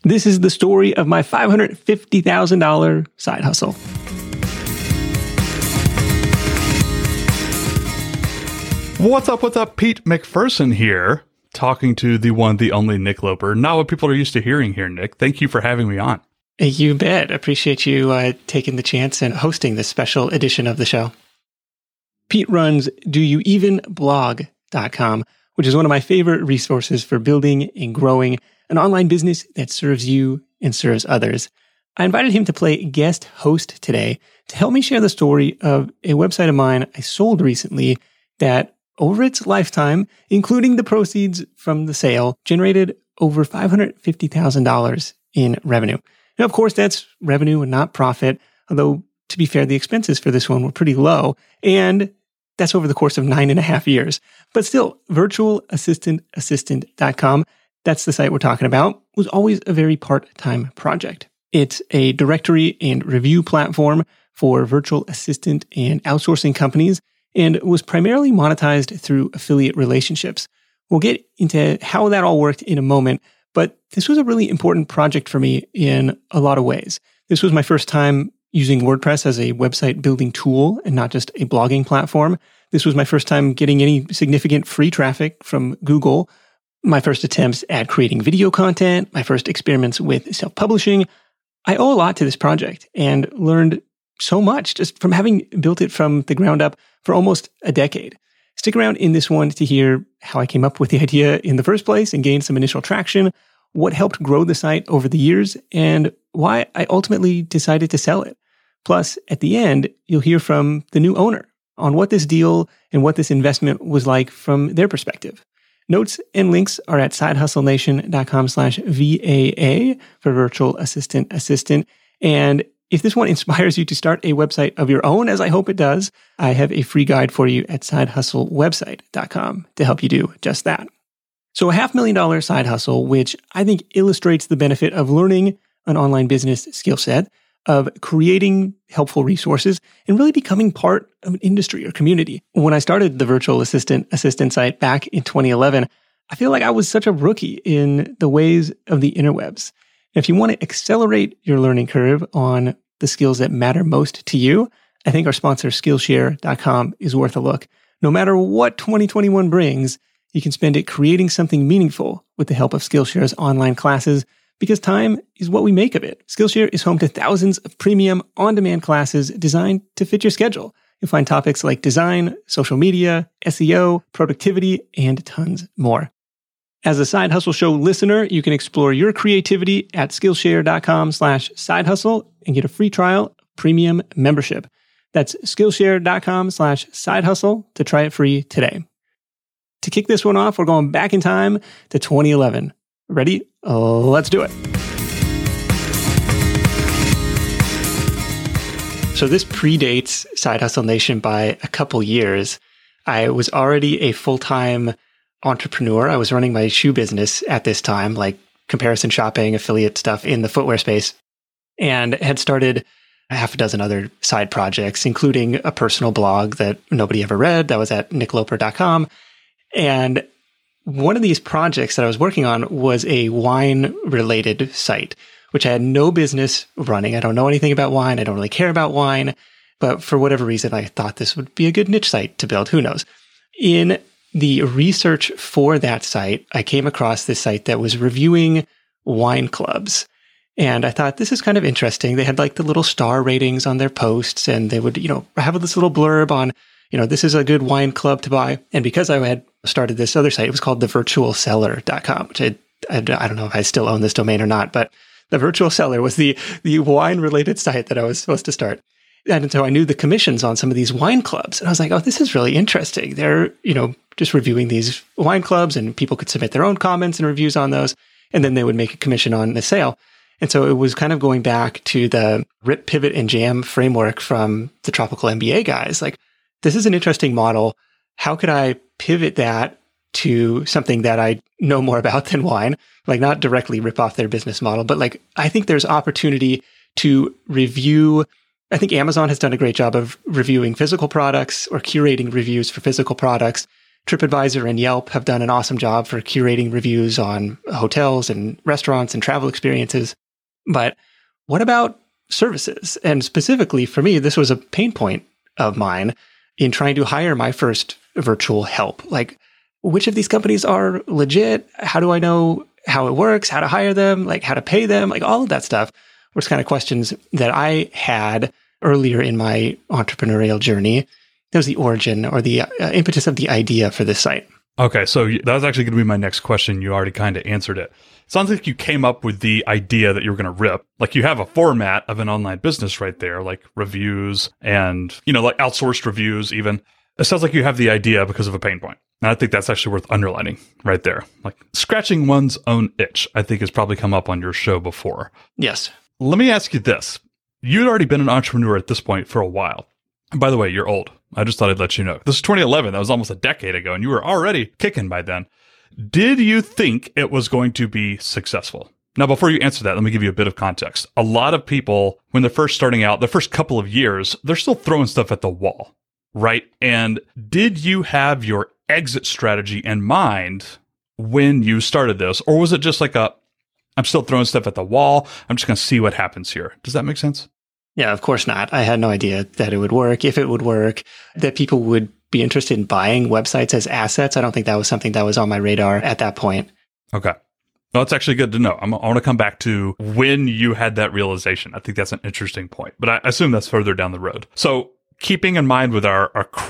This is the story of my $550,000 side hustle. What's up? Pete McPherson here, talking to the one, the only Nick Loper. Not what people are used to hearing here, Nick. Thank you for having me on. You bet. Appreciate you taking the chance and hosting this special edition of the show. Pete runs doyouevenblog.com, which is one of my favorite resources for building and growing an online business that serves you and serves others. I invited him to play guest host today to help me share the story of a website of mine I sold recently that over its lifetime, including the proceeds from the sale, generated over $550,000 in revenue. Now, of course, that's revenue and not profit, although to be fair, the expenses for this one were pretty low, and that's over the course of 9.5 years. But still, virtualassistantassistant.com, that's the site we're talking about, was always a very part-time project. It's a directory and review platform for virtual assistant and outsourcing companies, and was primarily monetized through affiliate relationships. We'll get into how that all worked in a moment, but this was a really important project for me in a lot of ways. This was my first time using WordPress as a website building tool and not just a blogging platform. This was my first time getting any significant free traffic from Google, my first attempts at creating video content, my first experiments with self-publishing. I owe a lot to this project and learned so much just from having built it from the ground up for almost a decade. Stick around in this one to hear how I came up with the idea in the first place and gained some initial traction, what helped grow the site over the years, and why I ultimately decided to sell it. Plus, at the end, you'll hear from the new owner on what this deal and what this investment was like from their perspective. Notes and links are at sidehustlenation.com/VAA for virtual assistant. And if this one inspires you to start a website of your own, as I hope it does, I have a free guide for you at sidehustlewebsite.com to help you do just that. So a $500,000 side hustle, which I think illustrates the benefit of learning an online business skill set, of creating helpful resources, and really becoming part of an industry or community. When I started the virtual assistant site back in 2011, I feel like I was such a rookie in the ways of the interwebs. If you want to accelerate your learning curve on the skills that matter most to you, I think our sponsor Skillshare.com is worth a look. No matter what 2021 brings, you can spend it creating something meaningful with the help of Skillshare's online classes, because time is what we make of it. Skillshare is home to thousands of premium on-demand classes designed to fit your schedule. You'll find topics like design, social media, SEO, productivity, and tons more. As a Side Hustle Show listener, you can explore your creativity at Skillshare.com/sidehustle and get a free trial of premium membership. That's Skillshare.com/sidehustle to try it free today. To kick this one off, we're going back in time to 2011. Ready? Let's do it. So this predates Side Hustle Nation by a couple years. I was already a full-time entrepreneur. I was running my shoe business at this time, like comparison shopping, affiliate stuff in the footwear space, and had started a half a dozen other side projects, including a personal blog that nobody ever read that was at nickloper.com. And one of these projects that I was working on was a wine-related site, which I had no business running. I don't know anything about wine. I don't really care about wine. But for whatever reason, I thought this would be a good niche site to build. Who knows? In the research for that site, I came across this site that was reviewing wine clubs. And I thought, this is kind of interesting. They had like the little star ratings on their posts, and they would, have this little blurb on, this is a good wine club to buy. And because I had started this other site, it was called thevirtualseller.com, which I don't know if I still own this domain or not, but the Virtual Seller was the wine-related site that I was supposed to start. And so I knew the commissions on some of these wine clubs. And I was like, oh, this is really interesting. They're, just reviewing these wine clubs, and people could submit their own comments and reviews on those. And then they would make a commission on the sale. And so it was kind of going back to the RIP, Pivot, and Jam framework from the Tropical MBA guys. Like, this is an interesting model. How could I pivot that to something that I know more about than wine? Like, not directly rip off their business model, but like, I think there's opportunity to review. I think Amazon has done a great job of reviewing physical products or curating reviews for physical products. TripAdvisor and Yelp have done an awesome job for curating reviews on hotels and restaurants and travel experiences. But what about services? And specifically for me, this was a pain point of mine in trying to hire my first virtual help. Like, which of these companies are legit? How do I know how it works, how to hire them, like how to pay them? Like all of that stuff was kind of questions that I had earlier in my entrepreneurial journey. That was the origin or the impetus of the idea for this site. Okay, so that was actually going to be my next question. You already kind of answered it. Sounds like you came up with the idea that you were going to rip. Like you have a format of an online business right there, like reviews and, like outsourced reviews even. It sounds like you have the idea because of a pain point. And I think that's actually worth underlining right there. Like scratching one's own itch, I think has probably come up on your show before. Yes. Let me ask you this. You'd already been an entrepreneur at this point for a while. And by the way, you're old. I just thought I'd let you know. This is 2011. That was almost a decade ago, and you were already kicking by then. Did you think it was going to be successful? Now, before you answer that, let me give you a bit of context. A lot of people, when they're first starting out, the first couple of years, they're still throwing stuff at the wall, right? And did you have your exit strategy in mind when you started this? Or was it just like I'm still throwing stuff at the wall. I'm just going to see what happens here. Does that make sense? Yeah, of course not. I had no idea that it would work, if it would work, that people would be interested in buying websites as assets. I don't think that was something that was on my radar at that point. Okay. Well, that's actually good to know. I want to come back to when you had that realization. I think that's an interesting point, but I assume that's further down the road. So keeping in mind with our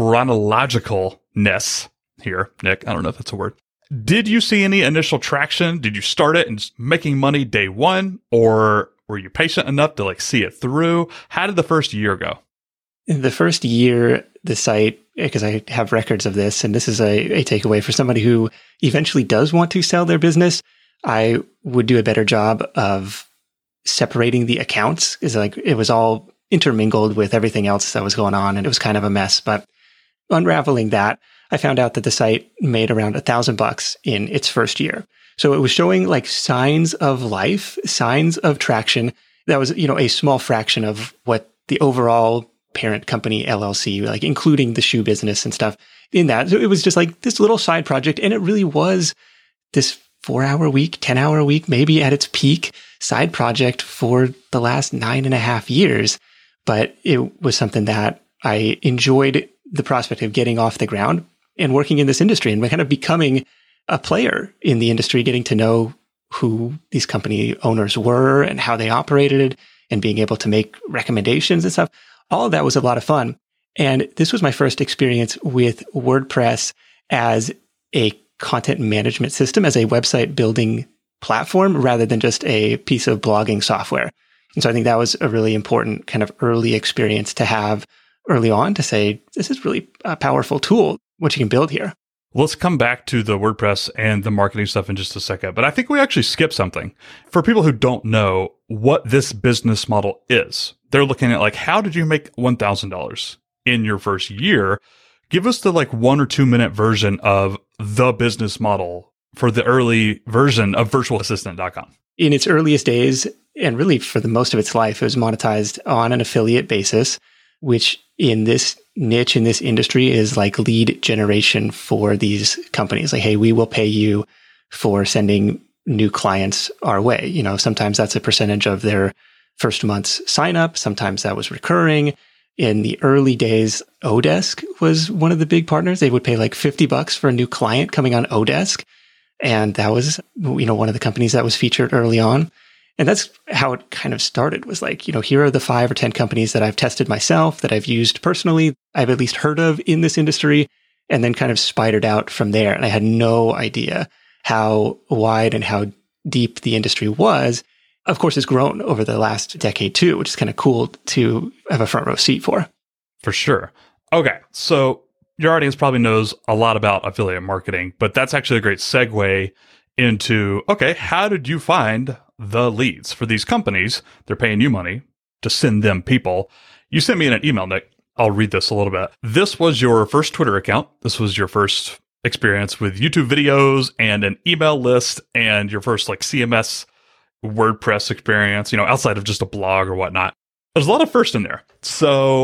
chronologicalness here, Nick, I don't know if that's a word. Did you see any initial traction? Did you start it and making money day one, or were you patient enough to see it through? How did the first year go? In the first year, the site, because I have records of this, and this is a takeaway for somebody who eventually does want to sell their business, I would do a better job of separating the accounts, because it was all intermingled with everything else that was going on, and it was kind of a mess. But unraveling that, I found out that the site made around $1,000 in its first year. So it was showing signs of life, signs of traction. That was, a small fraction of what the overall parent company LLC, including the shoe business and stuff in that. So it was just this little side project. And it really was this 4-hour week, 10-hour week, maybe at its peak side project for the last 9.5 years. But it was something that I enjoyed the prospect of getting off the ground and working in this industry and kind of becoming a player in the industry, getting to know who these company owners were and how they operated and being able to make recommendations and stuff. All of that was a lot of fun. And this was my first experience with WordPress as a content management system, as a website building platform, rather than just a piece of blogging software. And so I think that was a really important kind of early experience to have early on to say, this is really a powerful tool, what you can build here. Let's come back to the WordPress and the marketing stuff in just a second. But I think we actually skipped something. For people who don't know what this business model is, they're looking at how did you make $1,000 in your first year? Give us the 1 or 2 minute version of the business model for the early version of virtualassistant.com. In its earliest days, and really for the most of its life, it was monetized on an affiliate basis, which in this niche, in this industry, is lead generation for these companies. Hey, we will pay you for sending new clients our way. Sometimes that's a percentage of their first month's sign up. Sometimes that was recurring. In the early days, Odesk was one of the big partners. They would pay $50 for a new client coming on Odesk. And that was, one of the companies that was featured early on. And that's how it kind of started, was here are the 5 or 10 companies that I've tested myself, that I've used personally, I've at least heard of in this industry, and then kind of spidered out from there. And I had no idea how wide and how deep the industry was. Of course, it's grown over the last decade too, which is kind of cool to have a front row seat for. For sure. Okay. So your audience probably knows a lot about affiliate marketing, but that's actually a great segue into, okay, how did you find the leads for these companies? They're paying you money to send them people. You sent me an email, Nick. I'll read this a little bit. This was your first Twitter account. This was your first experience with YouTube videos and an email list and your first CMS WordPress experience, outside of just a blog or whatnot. There's a lot of first in there. So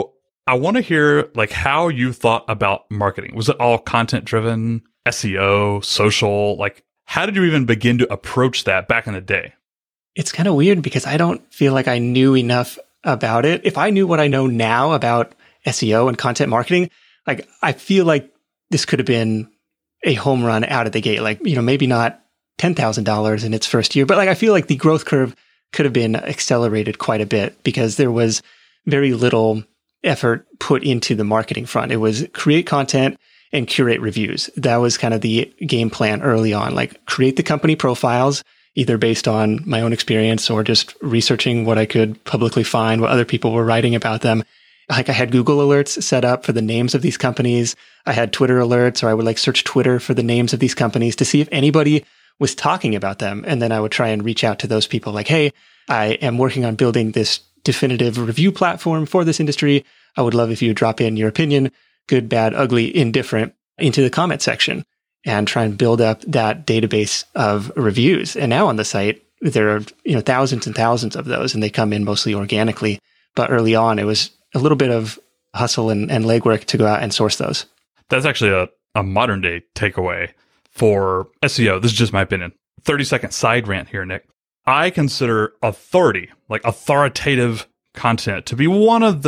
I want to hear like how you thought about marketing. Was it all content driven, SEO, social? Like, how did you even begin to approach that back in the day? It's kind of weird because I don't feel like I knew enough about it. If I knew what I know now about SEO and content marketing, like I feel like this could have been a home run out of the gate. Like, maybe not $10,000 in its first year, but like I feel like the growth curve could have been accelerated quite a bit because there was very little effort put into the marketing front. It was create content and curate reviews. That was kind of the game plan early on, like create the company profiles, either based on my own experience or just researching what I could publicly find, what other people were writing about them. Like I had Google alerts set up for the names of these companies. I had Twitter alerts, or I would like search Twitter for the names of these companies to see if anybody was talking about them. And then I would try and reach out to those people like, hey, I am working on building this definitive review platform for this industry. I would love if you drop in your opinion, good, bad, ugly, indifferent, into the comment section and try and build up that database of reviews. And now on the site, there are thousands and thousands of those, and they come in mostly organically. But early on, it was a little bit of hustle and legwork to go out and source those. That's actually a modern day takeaway for SEO. This is just my opinion. 30-second side rant here, Nick. I consider authority, like authoritative content, to be one of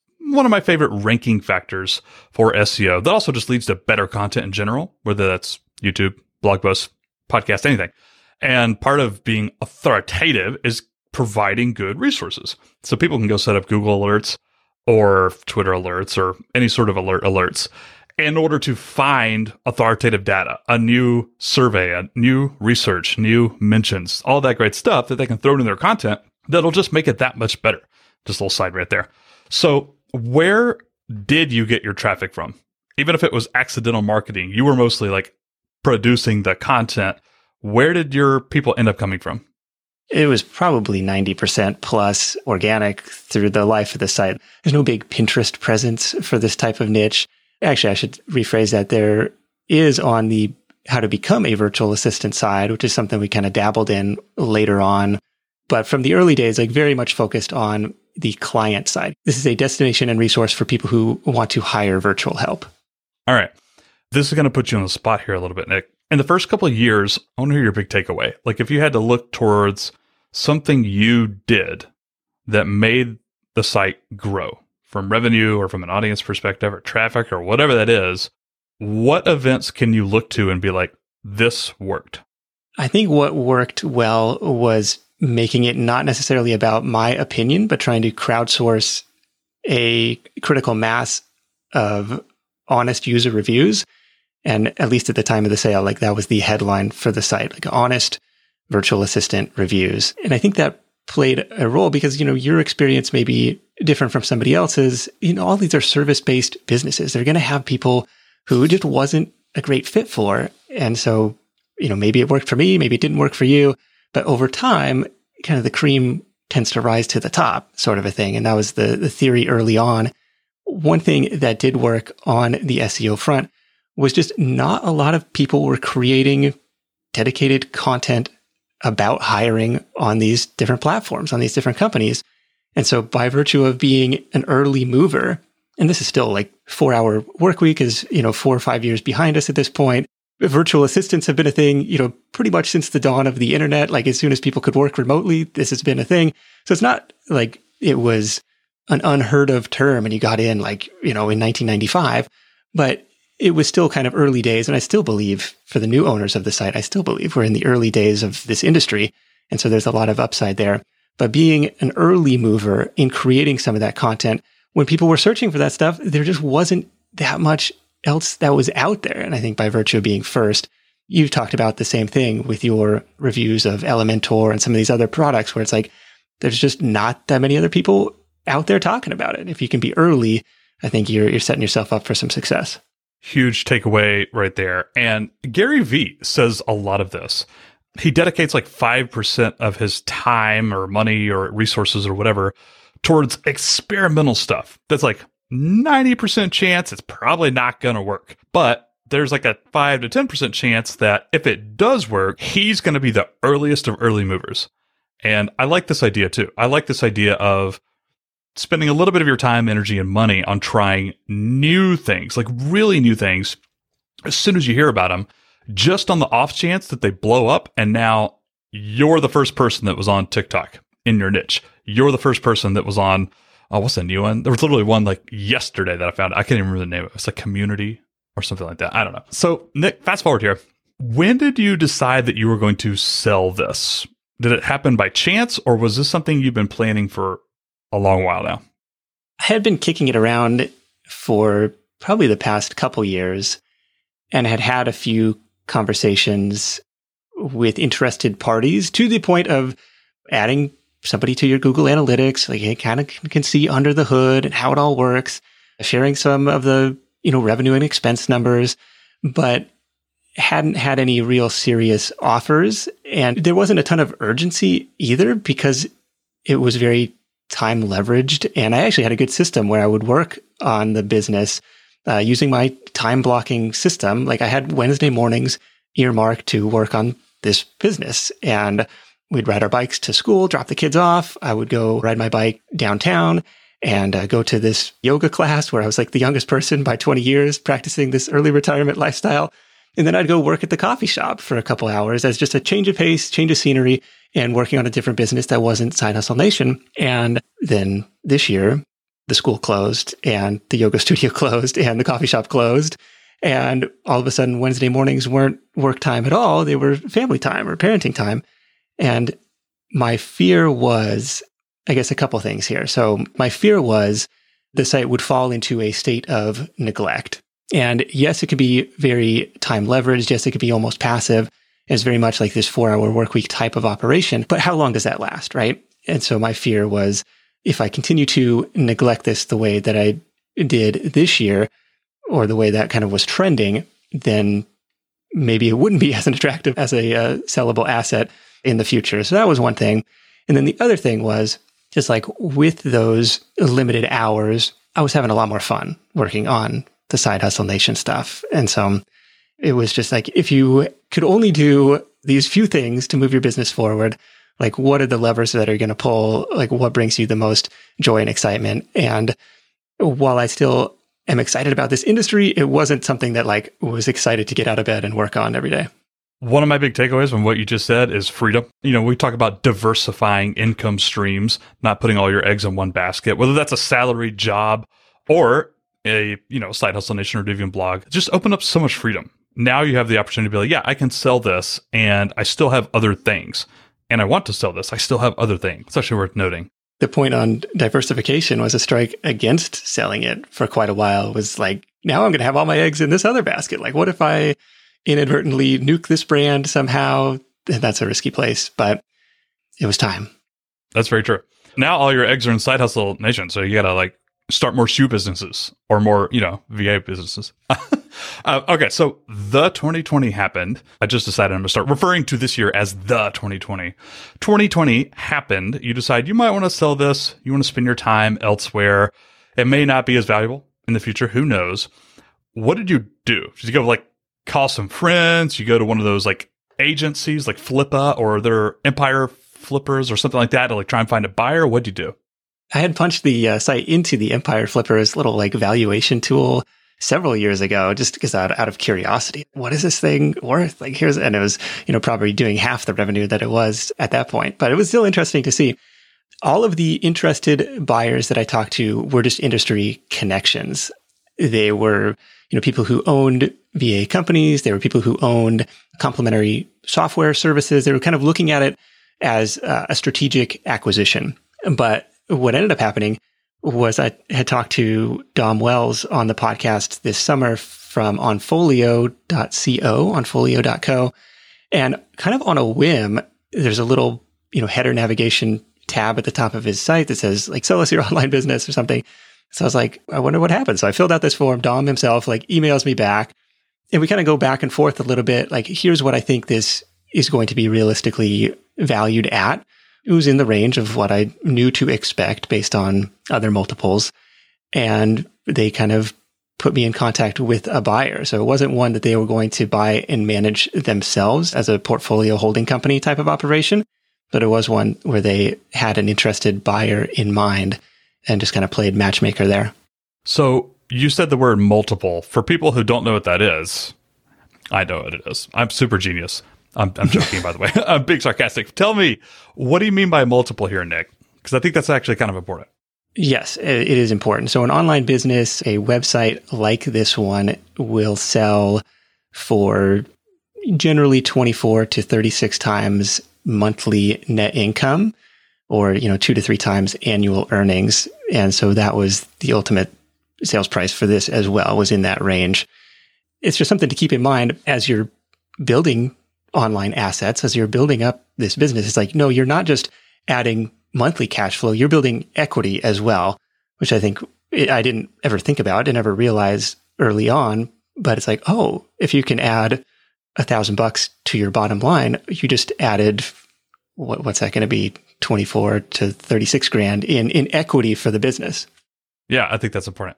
my favorite ranking factors for SEO. That also just leads to better content in general, whether that's YouTube, blog posts, podcast, anything. And part of being authoritative is providing good resources. So people can go set up Google alerts or Twitter alerts or any sort of alerts in order to find authoritative data, a new survey, a new research, new mentions, all that great stuff that they can throw in their content that'll just make it that much better. Just a little side right there. So where did you get your traffic from? Even if it was accidental marketing, you were mostly like producing the content. Where did your people end up coming from? It was probably 90% plus organic through the life of the site. There's no big Pinterest presence for this type of niche. Actually, I should rephrase that. There is on the how to become a virtual assistant side, which is something we kind of dabbled in later on. But from the early days, like very much focused on the client side. This is a destination and resource for people who want to hire virtual help. All right. This is going to put you on the spot here a little bit, Nick. In the first couple of years, I want to hear your big takeaway. Like if you had to look towards something you did that made the site grow from revenue or from an audience perspective or traffic or whatever that is, what events can you look to and be like, this worked? I think what worked well was making it not necessarily about my opinion, but trying to crowdsource a critical mass of honest user reviews. And at least at the time of the sale, like that was the headline for the site, like honest virtual assistant reviews. And I think that played a role because, your experience may be different from somebody else's. All these are service-based businesses. They're going to have people who just wasn't a great fit for. And so, maybe it worked for me, maybe it didn't work for you. But over time, kind of the cream tends to rise to the top sort of a thing. And that was the theory early on. One thing that did work on the SEO front was just not a lot of people were creating dedicated content about hiring on these different platforms, on these different companies. And so by virtue of being an early mover, and this is still like 4-hour work week is, 4 or 5 years behind us at this point. Virtual assistants have been a thing, pretty much since the dawn of the internet. Like as soon as people could work remotely, this has been a thing. So it's not like it was an unheard of term and you got in like, in 1995, but it was still kind of early days. And I still believe for the new owners of the site, I still believe we're in the early days of this industry. And so there's a lot of upside there. But being an early mover in creating some of that content, when people were searching for that stuff, there just wasn't that much else that was out there. And I think by virtue of being first, you've talked about the same thing with your reviews of Elementor and some of these other products where it's like, there's just not that many other people out there talking about it. If you can be early, I think you're setting yourself up for some success. Huge takeaway right there. And Gary Vee says a lot of this. He dedicates like 5% of his time or money or resources or whatever towards experimental stuff. That's like 90% chance it's probably not going to work. But there's like a 5 to 10% chance that if it does work, he's going to be the earliest of early movers. And I like this idea too. I like this idea of spending a little bit of your time, energy, and money on trying new things, like really new things, as soon as you hear about them, just on the off chance that they blow up, and now you're the first person that was on TikTok in your niche. You're the first person that was on, what's the new one? There was literally one like yesterday that I found. I can't even remember the name of it. It's like Community or something like that. I don't know. So Nick, fast forward here. When did you decide that you were going to sell this? Did it happen by chance, or was this something you've been planning for a long while now? I had been kicking it around for probably the past couple years and had had a few conversations with interested parties to the point of adding somebody to your Google Analytics, like you kind of can see under the hood and how it all works, sharing some of the, revenue and expense numbers, but hadn't had any real serious offers. And there wasn't a ton of urgency either because it was very time leveraged. And I actually had a good system where I would work on the business using my time blocking system. Like I had Wednesday mornings earmarked to work on this business, and we'd ride our bikes to school, drop the kids off. I would go ride my bike downtown and go to this yoga class where I was like the youngest person by 20 years practicing this early retirement lifestyle. And then I'd go work at the coffee shop for a couple hours as just a change of pace, change of scenery, and working on a different business that wasn't Side Hustle Nation. And then this year, the school closed and the yoga studio closed and the coffee shop closed. And all of a sudden, Wednesday mornings weren't work time at all. They were family time or parenting time. And my fear was, I guess, a couple things here. So my fear was the site would fall into a state of neglect. And yes, it could be very time leveraged. Yes, it could be almost passive. It's very much like this 4-hour work week type of operation. But how long does that last, right? And so my fear was if I continue to neglect this the way that I did this year, or the way that kind of was trending, then maybe it wouldn't be as attractive as a sellable asset in the future. So that was one thing. And then the other thing was just like with those limited hours, I was having a lot more fun working on the Side Hustle Nation stuff. And so it was just like, if you could only do these few things to move your business forward, like what are the levers that are going to pull? Like what brings you the most joy and excitement? And while I still am excited about this industry, it wasn't something that like was excited to get out of bed and work on every day. One of my big takeaways from what you just said is freedom. We talk about diversifying income streams, not putting all your eggs in one basket, whether that's a salary job or a, Side Hustle Nation or Deviant blog. Just open up so much freedom. Now you have the opportunity to be like, yeah, I can sell this and I still have other things. And I want to sell this. I still have other things. It's actually worth noting. The point on diversification was a strike against selling it for quite a while. It was like, now I'm going to have all my eggs in this other basket. Like, what if I inadvertently nuke this brand somehow? That's a risky place, but it was time. That's very true. Now all your eggs are in Side Hustle Nation. So you got to start more shoe businesses or more, VA businesses. Okay. So the 2020 happened. I just decided I'm going to start referring to this year as the 2020. 2020 happened. You decide you might want to sell this. You want to spend your time elsewhere. It may not be as valuable in the future. Who knows? What did you do? Did you go call some friends? You go to one of those agencies like Flippa or their Empire Flippers or something like that to try and find a buyer? What'd you do? I had punched the site into the Empire Flippers little valuation tool several years ago, just because out of curiosity, what is this thing worth? And it was, probably doing half the revenue that it was at that point, but it was still interesting to see. All of the interested buyers that I talked to were just industry connections. They were, people who owned VA companies. They were people who owned complementary software services. They were kind of looking at it as a strategic acquisition. But what ended up happening was I had talked to Dom Wells on the podcast this summer from onfolio.co, and kind of on a whim, there's a little, header navigation tab at the top of his site that says sell us your online business or something. So I was like, I wonder what happened. So I filled out this form. Dom himself emails me back, and we kind of go back and forth a little bit. Here's what I think this is going to be realistically valued at. It was in the range of what I knew to expect based on other multiples. And they kind of put me in contact with a buyer. So it wasn't one that they were going to buy and manage themselves as a portfolio holding company type of operation, but it was one where they had an interested buyer in mind. and just kind of played matchmaker there. So you said the word multiple. For people who don't know what that is, I know what it is. I'm super genius. I'm joking, by the way. I'm being sarcastic. Tell me, what do you mean by multiple here, Nick? Because I think that's actually kind of important. Yes, it is important. So an online business, a website like this one will sell for generally 24 to 36 times monthly net income, or 2 to 3 times annual earnings. And so that was the ultimate sales price for this as well, was in that range. It's just something to keep in mind as you're building online assets, as you're building up this business. It's like, no, you're not just adding monthly cash flow, you're building equity as well, which I think I didn't ever think about and never realize early on. But it's like, oh, if you can add $1,000 to your bottom line, you just added, what's that going to be? 24 to 36 grand in equity for the business. Yeah, I think that's important.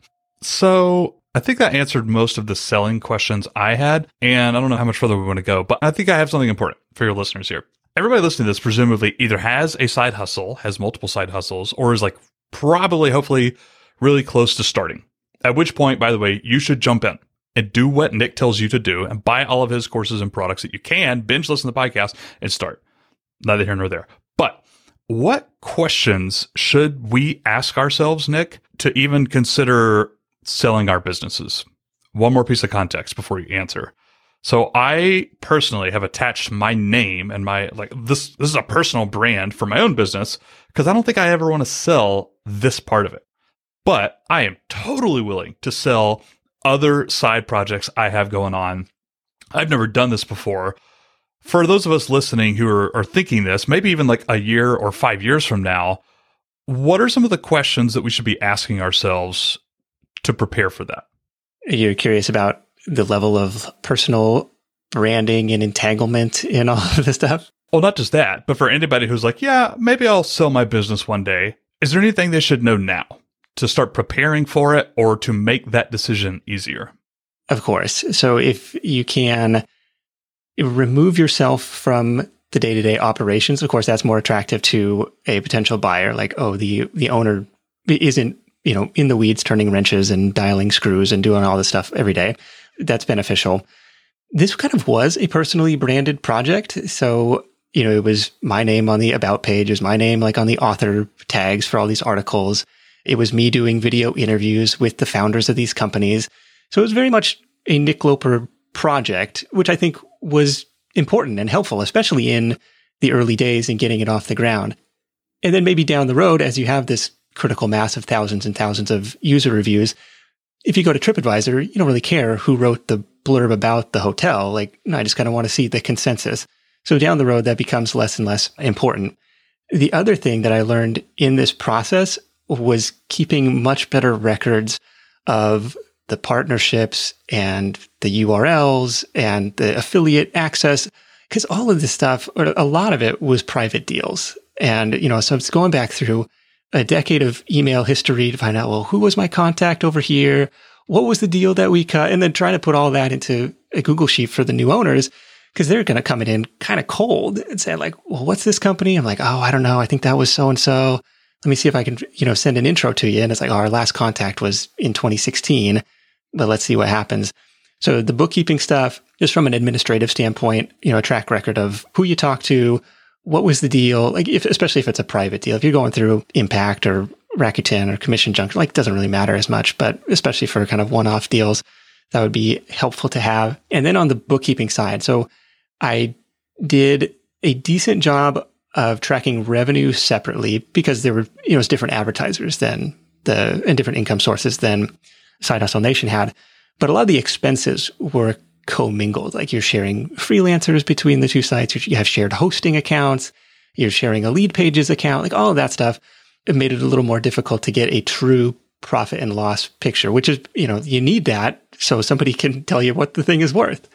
So I think that answered most of the selling questions I had, and I don't know how much further we want to go, but I think I have something important for your listeners here. Everybody listening to this presumably either has a side hustle, has multiple side hustles, or is like probably, hopefully, really close to starting. At which point, by the way, you should jump in and do what Nick tells you to do and buy all of his courses and products that you can, binge listen to the podcast, and start. Neither here nor there. But what questions should we ask ourselves, Nick, to even consider selling our businesses? One more piece of context before you answer. So I personally have attached my name and my, this is a personal brand for my own business because I don't think I ever want to sell this part of it. But I am totally willing to sell other side projects I have going on. I've never done this before. For those of us listening who are thinking this, maybe even like a year or 5 years from now, what are some of the questions that we should be asking ourselves to prepare for that? You're curious about the level of personal branding and entanglement in all of this stuff? Well, not just that, but for anybody who's like, yeah, maybe I'll sell my business one day. Is there anything they should know now to start preparing for it or to make that decision easier? Of course. So if you can remove yourself from the day-to-day operations, of course, that's more attractive to a potential buyer. Like, oh, the owner isn't, in the weeds, turning wrenches and dialing screws and doing all this stuff every day. That's beneficial. This kind of was a personally branded project. So, it was my name on the about page. It was my name like on the author tags for all these articles. It was me doing video interviews with the founders of these companies. So it was very much a Nick Loper project, which I think was important and helpful, especially in the early days in getting it off the ground. And then maybe down the road, as you have this critical mass of thousands and thousands of user reviews, if you go to TripAdvisor, you don't really care who wrote the blurb about the hotel. Like, no, I just kind of want to see the consensus. So down the road, that becomes less and less important. The other thing that I learned in this process was keeping much better records of the partnerships and the URLs and the affiliate access, because all of this stuff, or a lot of it, was private deals. And, so it's going back through a decade of email history to find out, well, who was my contact over here? What was the deal that we cut? And then trying to put all that into a Google Sheet for the new owners, because they're going to come in kind of cold and say like, well, what's this company? I'm like, oh, I don't know. I think that was so-and-so. Let me see if I can, send an intro to you. And it's like, oh, our last contact was in 2016, but let's see what happens. So the bookkeeping stuff, just from an administrative standpoint, a track record of who you talk to, what was the deal? Like, especially if it's a private deal, if you're going through Impact or Rakuten or Commission Junction, like, it doesn't really matter as much, but especially for kind of one-off deals, that would be helpful to have. And then on the bookkeeping side, so I did a decent job of tracking revenue separately because there were, it's different advertisers and different income sources than Side Hustle Nation had. But a lot of the expenses were commingled. Like, you're sharing freelancers between the two sites. You have shared hosting accounts. You're sharing a lead pages account, like all of that stuff. It made it a little more difficult to get a true profit and loss picture, which is, you need that so somebody can tell you what the thing is worth.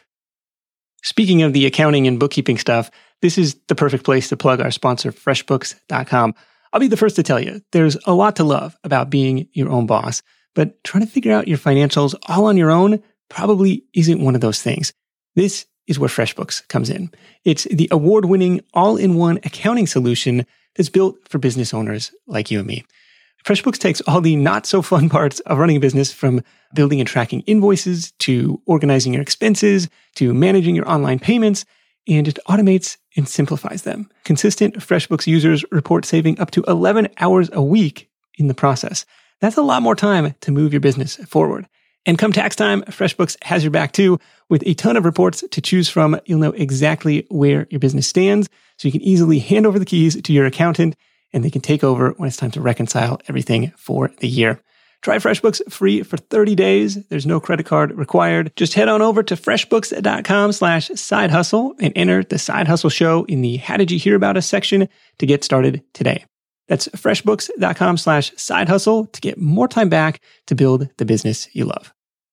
Speaking of the accounting and bookkeeping stuff, this is the perfect place to plug our sponsor, FreshBooks.com. I'll be the first to tell you, there's a lot to love about being your own boss, but trying to figure out your financials all on your own probably isn't one of those things. This is where FreshBooks comes in. It's the award-winning all-in-one accounting solution that's built for business owners like you and me. FreshBooks takes all the not so fun parts of running a business, from building and tracking invoices to organizing your expenses to managing your online payments, and it automates and simplifies them. Consistent FreshBooks users report saving up to 11 hours a week in the process. That's a lot more time to move your business forward. And come tax time, FreshBooks has your back too. With a ton of reports to choose from, you'll know exactly where your business stands, so you can easily hand over the keys to your accountant and they can take over when it's time to reconcile everything for the year. Try FreshBooks free for 30 days. There's no credit card required. Just head on over to freshbooks.com/side hustle and enter the Side Hustle Show in the How Did You Hear About Us section to get started today. That's freshbooks.com/side hustle to get more time back to build the business you love.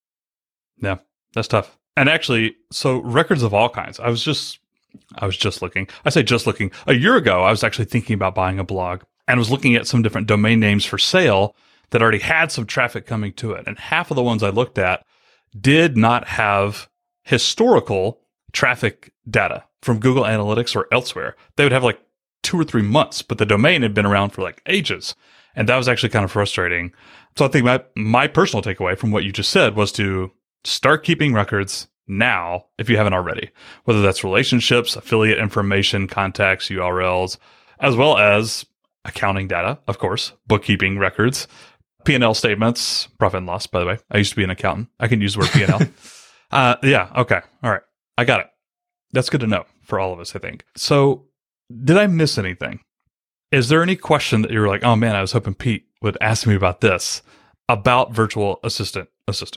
Yeah, that's tough. And actually, so records of all kinds. I was just looking. I say just looking. A year ago, I was actually thinking about buying a blog and was looking at some different domain names for sale that already had some traffic coming to it. And half of the ones I looked at did not have historical traffic data from Google Analytics or elsewhere. They would have like 2 or 3 months, but the domain had been around for like ages. And that was actually kind of frustrating. So I think my personal takeaway from what you just said was to start keeping records now, if you haven't already, whether that's relationships, affiliate information, contacts, URLs, as well as accounting data, of course, bookkeeping records, P&L statements, profit and loss, by the way. I used to be an accountant. I can use the word P&L. Yeah. Okay. All right. I got it. That's good to know for all of us, I think. So did I miss anything? Is there any question that you were like, oh man, I was hoping Pete would ask me about this, about virtual assistant?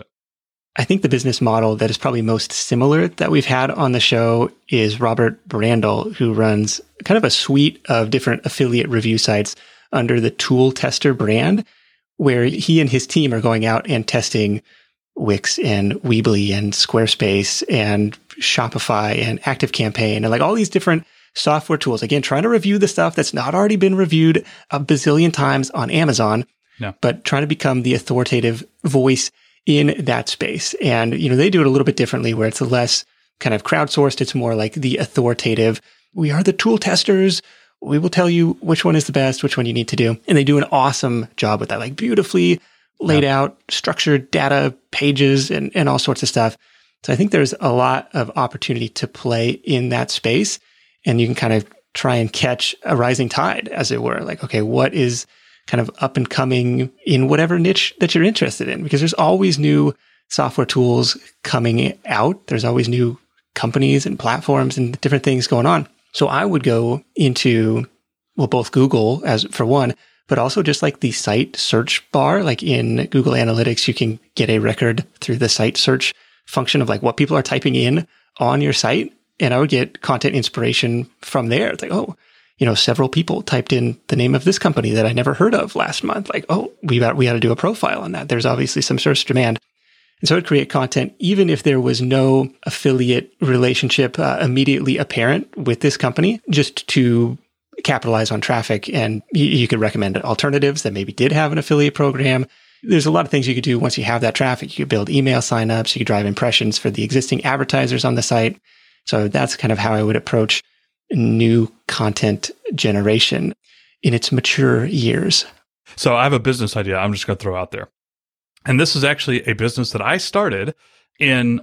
I think the business model that is probably most similar that we've had on the show is Robert Brandel, who runs kind of a suite of different affiliate review sites under the Tool Tester brand, where he and his team are going out and testing Wix and Weebly and Squarespace and Shopify and ActiveCampaign and like all these different software tools. Again, trying to review the stuff that's not already been reviewed a bazillion times on Amazon, but trying to become the authoritative voice in that space. And, they do it a little bit differently where it's less kind of crowdsourced. It's more like the authoritative. We are the tool testers. We will tell you which one is the best, which one you need to do. And they do an awesome job with that, like beautifully laid out, structured data pages and all sorts of stuff. So I think there's a lot of opportunity to play in that space. And you can kind of try and catch a rising tide, as it were. Like, okay, what is kind of up and coming in whatever niche that you're interested in? Because there's always new software tools coming out. There's always new companies and platforms and different things going on. So I would go into, both Google as for one, but also just like the site search bar, like in Google Analytics, you can get a record through the site search function of like what people are typing in on your site. And I would get content inspiration from there. It's like, several people typed in the name of this company that I never heard of last month. Like, we got to do a profile on that. There's obviously some search demand. And so I'd create content, even if there was no affiliate relationship immediately apparent with this company, just to capitalize on traffic. And you could recommend alternatives that maybe did have an affiliate program. There's a lot of things you could do once you have that traffic. You could build email signups. You could drive impressions for the existing advertisers on the site. So that's kind of how I would approach new content generation in its mature years. So I have a business idea I'm just going to throw out there. And this is actually a business that I started in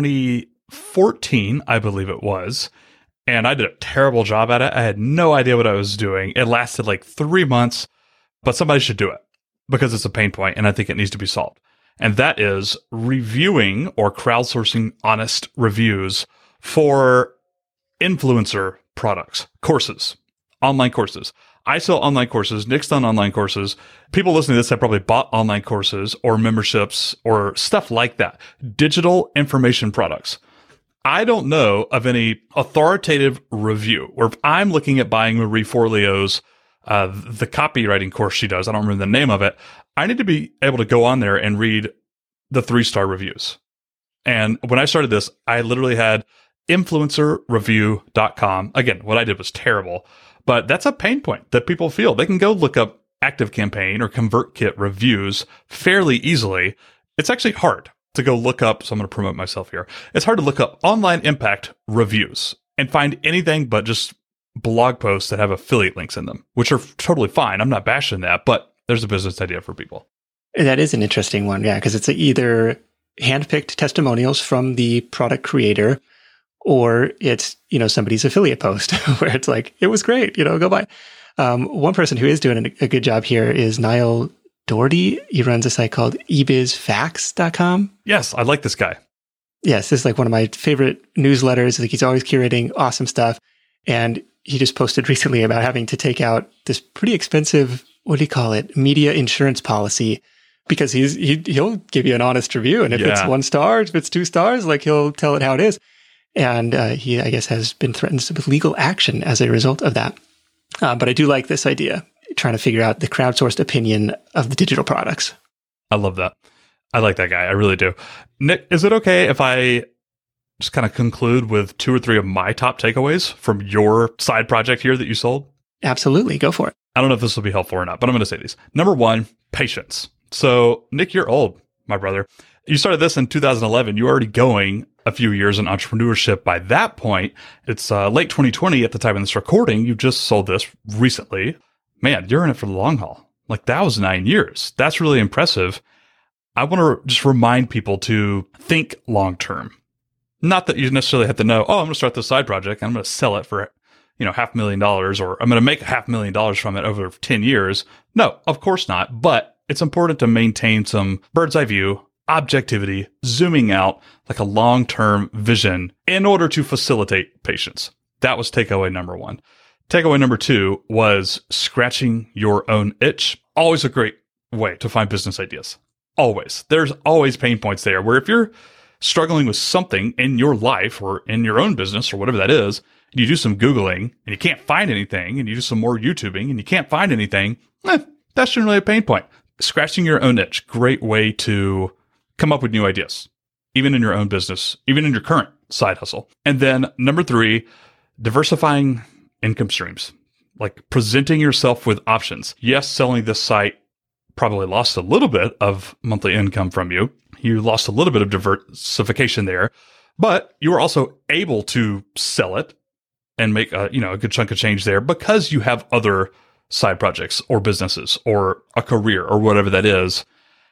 2014, I believe it was. And I did a terrible job at it. I had no idea what I was doing. It lasted like 3 months, but somebody should do it because it's a pain point and I think it needs to be solved. And that is reviewing or crowdsourcing honest reviews for influencer products, courses, online courses. I sell online courses. Nick's done online courses. People listening to this have probably bought online courses or memberships or stuff like that. Digital information products. I don't know of any authoritative review where if I'm looking at buying Marie Forleo's the copywriting course she does, I don't remember the name of it. I need to be able to go on there and read the 3-star reviews. And when I started this, I literally had influencerreview.com. Again, what I did was terrible, but that's a pain point that people feel. They can go look up ActiveCampaign or ConvertKit reviews fairly easily. It's actually hard to go look up, so I'm going to promote myself here. It's hard to look up online impact reviews and find anything but just blog posts that have affiliate links in them, which are totally fine. I'm not bashing that, but there's a business idea for people. That is an interesting one. Yeah. Because it's either handpicked testimonials from the product creator, or it's, somebody's affiliate post where it's like, it was great, go buy. One person who is doing a good job here is Niall Doherty. He runs a site called ebizfacts.com. Yes, I like this guy. Yes, this is like one of my favorite newsletters. Like, he's always curating awesome stuff. And he just posted recently about having to take out this pretty expensive, what do you call it, media insurance policy, because he'll give you an honest review. And if it's 1 star, if it's 2 stars, like, he'll tell it how it is. And he, I guess, has been threatened with legal action as a result of that. But I do like this idea, trying to figure out the crowdsourced opinion of the digital products. I love that. I like that guy. I really do. Nick, is it okay if I just kind of conclude with 2 or 3 of my top takeaways from your side project here that you sold? Absolutely. Go for it. I don't know if this will be helpful or not, but I'm going to say these. Number 1, patience. So, Nick, you're old, my brother. You started this in 2011. You're already going a few years in entrepreneurship. By that point, it's late 2020 at the time of this recording. You just sold this recently. Man, you're in it for the long haul. Like, that was 9 years. That's really impressive. I want to just remind people to think long term. Not that you necessarily have to know, I'm going to start this side project and I'm going to sell it for, $500,000, or I'm going to make $500,000 from it over 10 years. No, of course not. But it's important to maintain some bird's eye view, objectivity, zooming out, like a long-term vision in order to facilitate patience. That was takeaway number 1. Takeaway number 2 was scratching your own itch. Always a great way to find business ideas. Always. There's always pain points there where if you're struggling with something in your life or in your own business or whatever that is, and you do some Googling and you can't find anything, and you do some more YouTubing and you can't find anything, that's generally a pain point. Scratching your own itch, great way to come up with new ideas, even in your own business, even in your current side hustle. And then number 3, diversifying income streams, like presenting yourself with options. Yes, selling this site probably lost a little bit of monthly income from you. You lost a little bit of diversification there, but you were also able to sell it and make a good chunk of change there because you have other side projects or businesses or a career or whatever that is.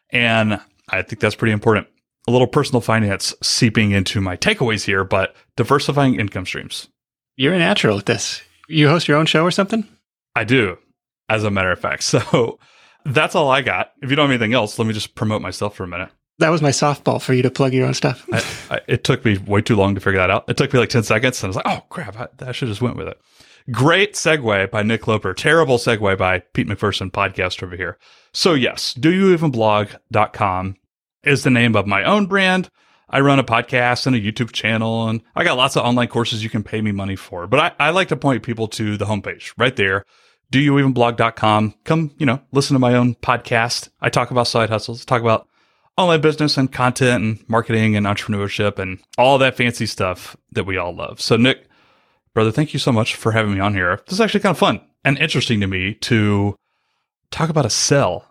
And I think that's pretty important. A little personal finance seeping into my takeaways here, but diversifying income streams. You're a natural at this. You host your own show or something? I do, as a matter of fact. So that's all I got. If you don't have anything else, let me just promote myself for a minute. That was my softball for you to plug your own stuff. It took me way too long to figure that out. It took me like 10 seconds, and I was like, oh, crap, I should have just went with it. Great segue by Nick Loper. Terrible segue by Pete McPherson, podcast over here. So yes, doyouevenblog.com is the name of my own brand. I run a podcast and a YouTube channel, and I got lots of online courses you can pay me money for. But I like to point people to the homepage right there, doyouevenblog.com. Come, listen to my own podcast. I talk about side hustles, talk about online business and content and marketing and entrepreneurship and all that fancy stuff that we all love. So Nick, brother, thank you so much for having me on here. This is actually kind of fun and interesting to me to talk about a sale,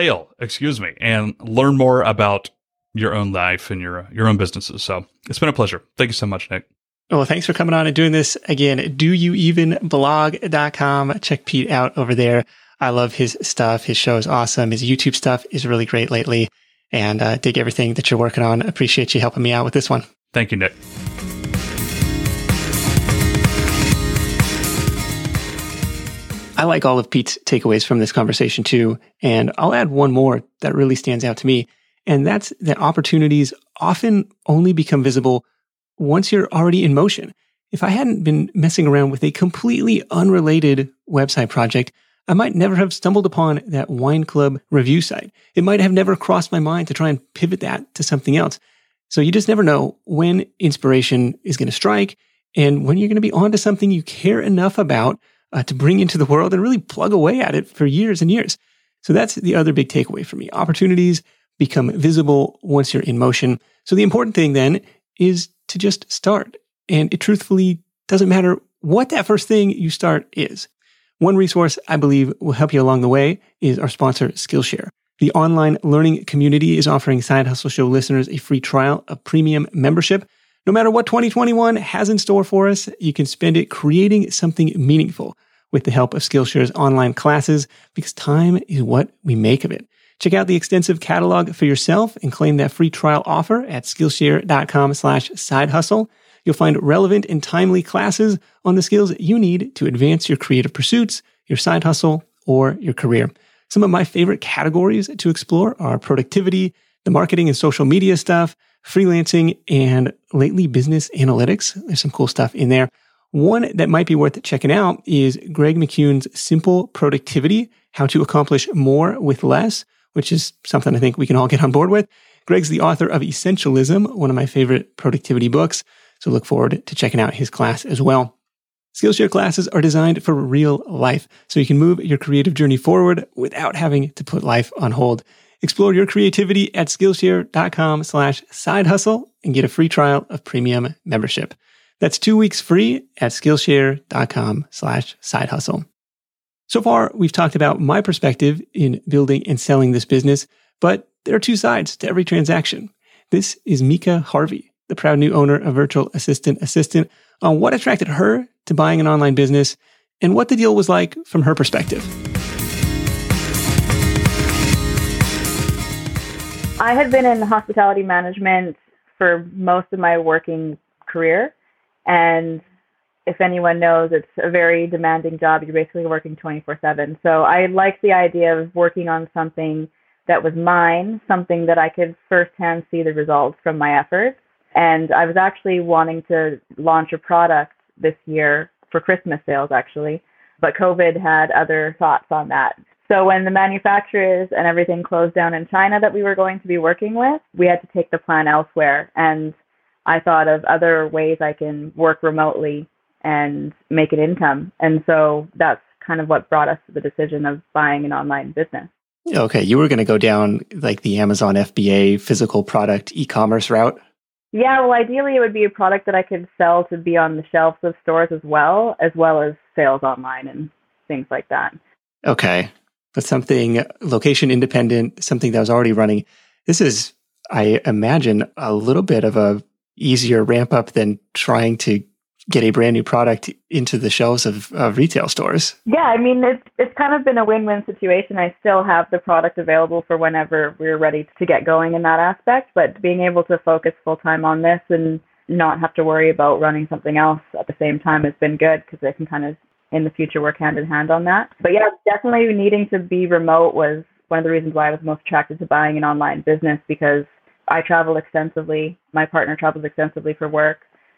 and learn more about your own life and your own businesses. So it's been a pleasure. Thank you so much, Nick. Well, thanks for coming on and doing this again. doyouevenblog.com. Check Pete out over there. I love his stuff. His show is awesome. His YouTube stuff is really great lately. And dig everything that you're working on. Appreciate you helping me out with this one. Thank you, Nick. I like all of Pete's takeaways from this conversation too. And I'll add one more that really stands out to me. And that's that opportunities often only become visible once you're already in motion. If I hadn't been messing around with a completely unrelated website project, I might never have stumbled upon that wine club review site. It might have never crossed my mind to try and pivot that to something else. So you just never know when inspiration is going to strike and when you're going to be onto something you care enough about to bring into the world and really plug away at it for years and years. So that's the other big takeaway for me. Opportunities become visible once you're in motion. So the important thing then is to just start. And it truthfully doesn't matter what that first thing you start is. One resource I believe will help you along the way is our sponsor, Skillshare. The online learning community is offering Side Hustle Show listeners a free trial of premium membership. No matter what 2021 has in store for us, you can spend it creating something meaningful, with the help of Skillshare's online classes, because time is what we make of it. Check out the extensive catalog for yourself and claim that free trial offer at Skillshare.com/sidehustle. You'll find relevant and timely classes on the skills you need to advance your creative pursuits, your side hustle, or your career. Some of my favorite categories to explore are productivity, the marketing and social media stuff, freelancing, and lately business analytics. There's some cool stuff in there. One that might be worth checking out is Greg McKeown's Simple Productivity, How to Accomplish More with Less, which is something I think we can all get on board with. Greg's the author of Essentialism, one of my favorite productivity books, so look forward to checking out his class as well. Skillshare classes are designed for real life, so you can move your creative journey forward without having to put life on hold. Explore your creativity at Skillshare.com/sidehustle and get a free trial of premium membership. That's 2 weeks free at Skillshare.com/sidehustle. So far, we've talked about my perspective in building and selling this business, but there are two sides to every transaction. This is Mika Harvey, the proud new owner of Virtual Assistant, on what attracted her to buying an online business and what the deal was like from her perspective. I had been in hospitality management for most of my working career. And if anyone knows, it's a very demanding job. You're basically working 24/7. So I liked the idea of working on something that was mine, something that I could firsthand see the results from my efforts. And I was actually wanting to launch a product this year for Christmas sales, actually. But COVID had other thoughts on that. So when the manufacturers and everything closed down in China that we were going to be working with, we had to take the plan elsewhere. And I thought of other ways I can work remotely and make an income. And so that's kind of what brought us to the decision of buying an online business. Okay, you were going to go down like the Amazon FBA physical product e-commerce route? Yeah, well, ideally it would be a product that I could sell to be on the shelves of stores as well as sales online and things like that. Okay. But something location independent, something that was already running. This is, I imagine, a little bit of a easier ramp up than trying to get a brand new product into the shelves of retail stores. Yeah, I mean, it's kind of been a win-win situation. I still have the product available for whenever we're ready to get going in that aspect, but being able to focus full-time on this and not have to worry about running something else at the same time has been good because I can kind of in the future work hand in hand on that. But yeah, definitely needing to be remote was one of the reasons why I was most attracted to buying an online business, because I travel extensively. My partner travels extensively for work.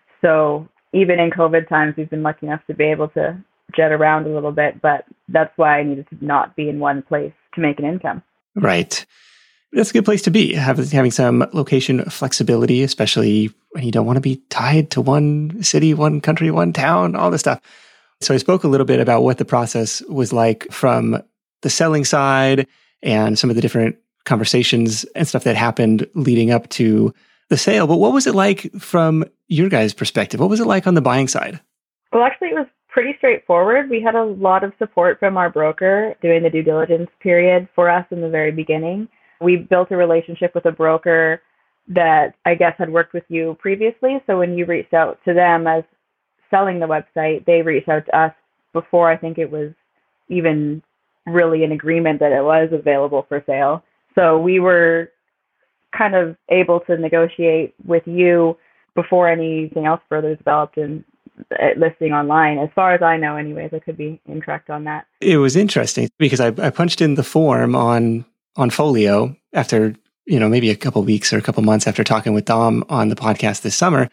So even in COVID times, we've been lucky enough to be able to jet around a little bit, but that's why I needed to not be in one place to make an income. Right. That's a good place to be, having some location flexibility, especially when you don't want to be tied to one city, one country, one town, all this stuff. So I spoke a little bit about what the process was like from the selling side and some of the different conversations and stuff that happened leading up to the sale. But what was it like from your guys' perspective? What was it like on the buying side? Well, actually, it was pretty straightforward. We had a lot of support from our broker doing the due diligence period for us in the very beginning. We built a relationship with a broker that I guess had worked with you previously. So when you reached out to them as selling the website, they reached out to us before I think it was even really an agreement that it was available for sale. So we were kind of able to negotiate with you before anything else further developed in listing online. As far as I know, anyways, I could be incorrect on that. It was interesting because I punched in the form on Folio after, maybe a couple of weeks or a couple of months after talking with Dom on the podcast this summer.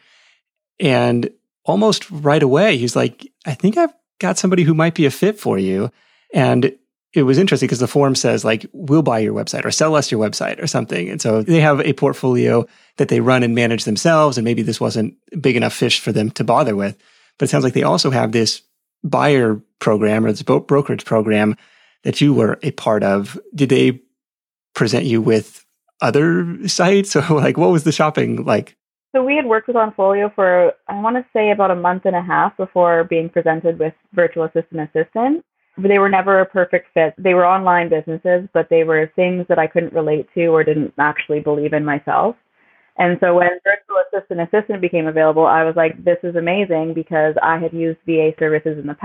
And almost right away, he's like, I think I've got somebody who might be a fit for you. And it was interesting because the form says like, we'll buy your website or sell us your website or something. And so they have a portfolio that they run and manage themselves. And maybe this wasn't big enough fish for them to bother with. But it sounds like they also have this buyer program or this brokerage program that you were a part of. Did they present you with other sites? Or like, what was the shopping like? So we had worked with Onfolio for, I want to say, about a month and a half before being presented with Virtual Assistant. But they were never a perfect fit. They were online businesses, but they were things that I couldn't relate to or didn't actually believe in myself. And so when Virtual Assistant became available, I was like, this is amazing because I had used VA services in the past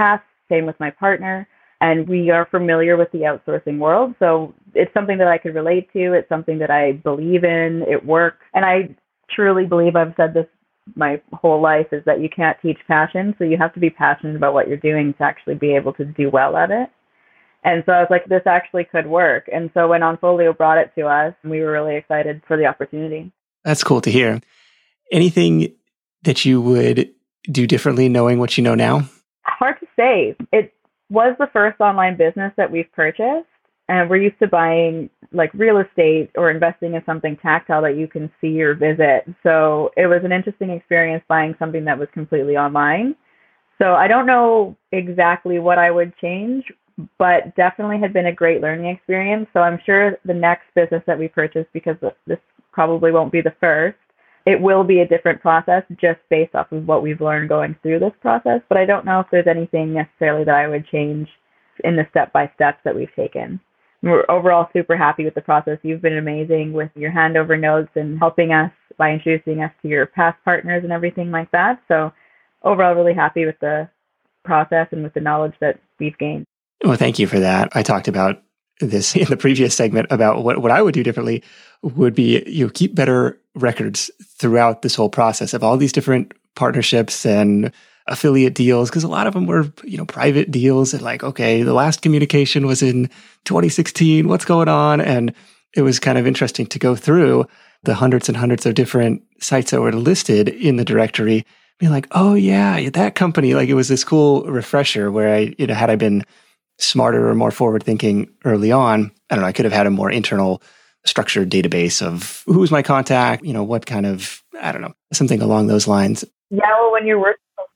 Same with my partner. And we are familiar with the outsourcing world. So it's something that I could relate to. It's something that I believe in. It works. And I truly believe, I've said this my whole life, is that you can't teach passion. So you have to be passionate about what you're doing to actually be able to do well at it. And so I was like, this actually could work. And so when Onfolio brought it to us, we were really excited for the opportunity. That's cool to hear. Anything that you would do differently knowing what you know now? Hard to say. It was the first online business that we've purchased. And we're used to buying like real estate or investing in something tactile that you can see or visit. So it was an interesting experience buying something that was completely online. So I don't know exactly what I would change, but definitely had been a great learning experience. So I'm sure the next business that we purchase, because this probably won't be the first, it will be a different process just based off of what we've learned going through this process. But I don't know if there's anything necessarily that I would change in the step-by-steps that we've taken. We're overall super happy with the process. You've been amazing with your handover notes and helping us by introducing us to your past partners and everything like that. So overall, really happy with the process and with the knowledge that we've gained. Well, thank you for that. I talked about this in the previous segment about what I would do differently would be, keep better records throughout this whole process of all these different partnerships and affiliate deals, because a lot of them were, private deals and like, okay, the last communication was in 2016, what's going on? And it was kind of interesting to go through the hundreds and hundreds of different sites that were listed in the directory, being like, oh yeah, that company, like it was this cool refresher where had I been smarter or more forward thinking early on, I don't know, I could have had a more internal structured database of who's my contact, what kind of, I don't know, something along those lines. Yeah, well, when you're working with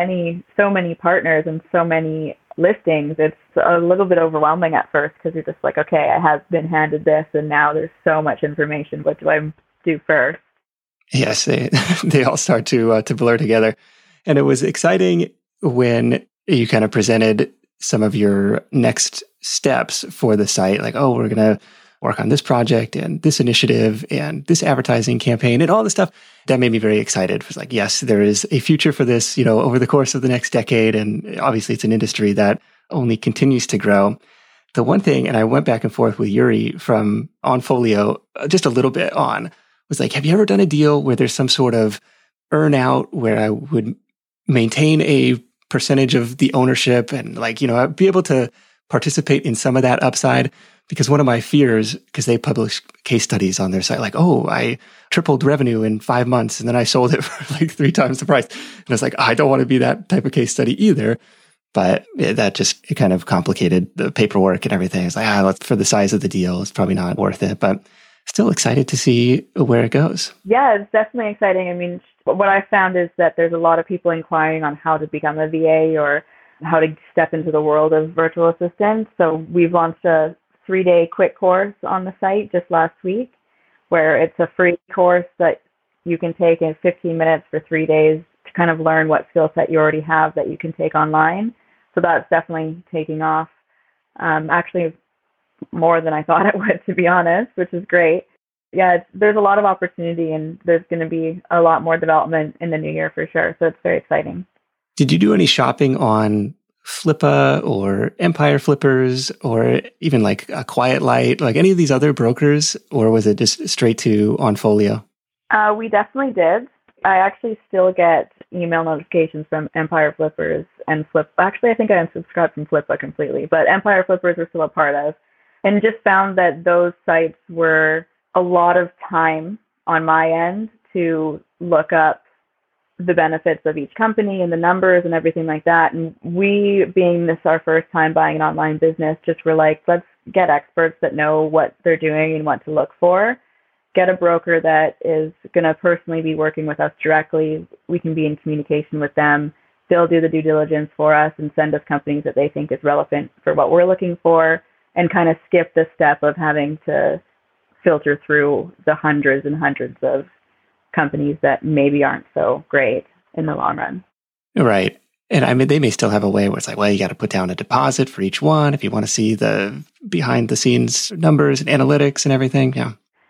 so many partners and so many listings, it's a little bit overwhelming at first because you're just like, okay, I have been handed this and now there's so much information. What do I do first? Yes, they all start to blur together. And it was exciting when you kind of presented some of your next steps for the site, like, oh, we're going to work on this project and this initiative and this advertising campaign and all this stuff. That made me very excited. It was like, yes, there is a future for this, over the course of the next decade. And obviously it's an industry that only continues to grow. The one thing, and I went back and forth with Yuri from Onfolio just a little bit on, was like, have you ever done a deal where there's some sort of earn out where I would maintain a percentage of the ownership and I'd be able to participate in some of that upside? Because one of my fears, because they publish case studies on their site, like, oh, I tripled revenue in 5 months and then I sold it for like 3 times the price. And I was like, I don't want to be that type of case study either. But that just it kind of complicated the paperwork and everything. It's like, for the size of the deal, it's probably not worth it. But still excited to see where it goes. Yeah, it's definitely exciting. I mean, what I found is that there's a lot of people inquiring on how to become a VA or how to step into the world of virtual assistants. So we've launched a 3-day quick course on the site just last week, where it's a free course that you can take in 15 minutes for 3 days to kind of learn what skill set you already have that you can take online. So that's definitely taking off. Actually, more than I thought it would, to be honest, which is great. Yeah, there's a lot of opportunity and there's going to be a lot more development in the new year for sure. So it's very exciting. Did you do any shopping on Flippa or Empire Flippers or even like a Quiet Light, like any of these other brokers, or was it just straight to Onfolio? We definitely did. I actually still get email notifications from Empire Flippers and Flip. Actually, I think I unsubscribed from Flippa completely, but Empire Flippers we're still a part of. And just found that those sites were a lot of time on my end to look up the benefits of each company and the numbers and everything like that. And we, being this our first time buying an online business, just were like, let's get experts that know what they're doing and what to look for. Get a broker that is going to personally be working with us directly. We can be in communication with them. They'll do the due diligence for us and send us companies that they think is relevant for what we're looking for, and kind of skip the step of having to filter through the hundreds and hundreds of companies that maybe aren't so great in the long run. Right. And I mean, they may still have a way where it's like, well, you got to put down a deposit for each one if you want to see the behind the scenes numbers and analytics and everything. Yeah.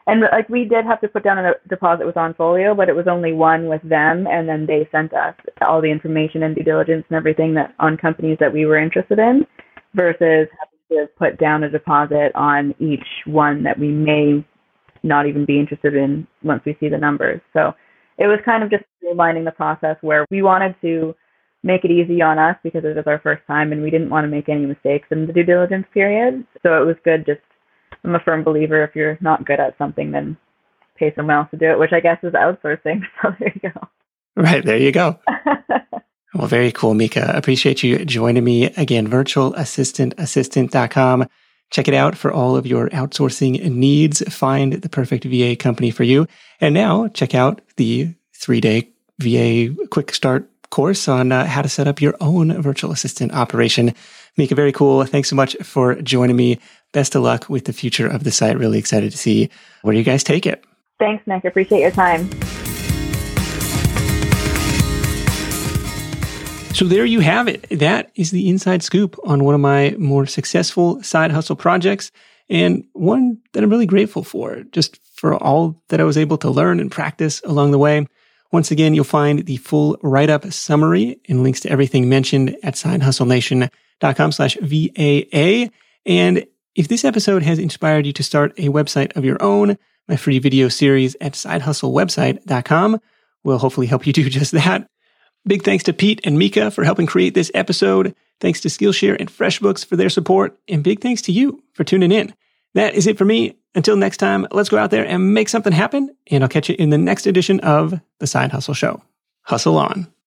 And like we did have to put down a deposit with OnFolio, but it was only one with them, and then they sent us all the information and due diligence and everything that on companies that we were interested in, versus having to put down a deposit on each one that we may not even be interested in once we see the numbers. So it was kind of just streamlining the process where we wanted to make it easy on us because it was our first time and we didn't want to make any mistakes in the due diligence period. So it was good. Just, I'm a firm believer, if you're not good at something, then pay someone else to do it, which I guess is outsourcing. So there you go. Right, there you go. Well, very cool, Mika. Appreciate you joining me again. virtualassistantassistant.com. Check it out for all of your outsourcing needs. Find the perfect VA company for you. And now check out the 3-day VA quick start course on how to set up your own virtual assistant operation. Mika, very cool. Thanks so much for joining me. Best of luck with the future of the site. Really excited to see where you guys take it. Thanks, Nick. I appreciate your time. So there you have it. That is the inside scoop on one of my more successful side hustle projects, and one that I'm really grateful for, just for all that I was able to learn and practice along the way. Once again, you'll find the full write-up summary and links to everything mentioned at sidehustlenation.com/VAA. And if this episode has inspired you to start a website of your own, my free video series at sidehustlewebsite.com will hopefully help you do just that. Big thanks to Pete and Mika for helping create this episode. Thanks to Skillshare and FreshBooks for their support. And big thanks to you for tuning in. That is it for me. Until next time, let's go out there and make something happen. And I'll catch you in the next edition of The Side Hustle Show. Hustle on.